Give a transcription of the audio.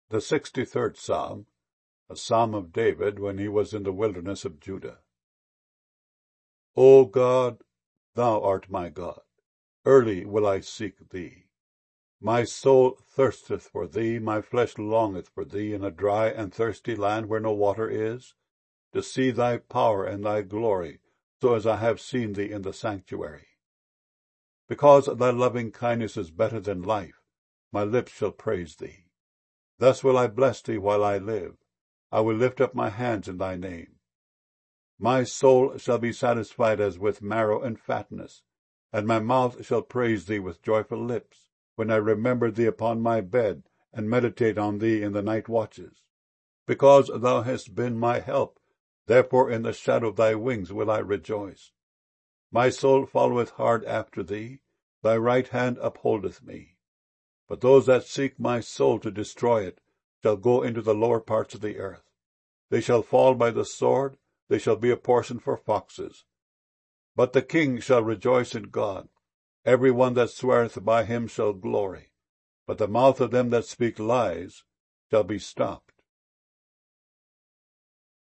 The 63rd Psalm, a psalm of David when he was in the wilderness of Judah. O God, thou art my God. Early will I seek thee. My soul thirsteth for thee, my flesh longeth for thee in a dry and thirsty land where no water is, to see thy power and thy glory, so as I have seen thee in the sanctuary. Because thy loving kindness is better than life, my lips shall praise thee. Thus will I bless thee while I live. I will lift up my hands in thy name. My soul shall be satisfied as with marrow and fatness, and my mouth shall praise thee with joyful lips, when I remember thee upon my bed, and meditate on thee in the night watches. Because thou hast been my help, therefore in the shadow of thy wings will I rejoice. My soul followeth hard after thee, thy right hand upholdeth me. But those that seek my soul to destroy it shall go into the lower parts of the earth. They shall fall by the sword, they shall be a portion for foxes. But the king shall rejoice in God. Every one that sweareth by him shall glory. But the mouth of them that speak lies shall be stopped.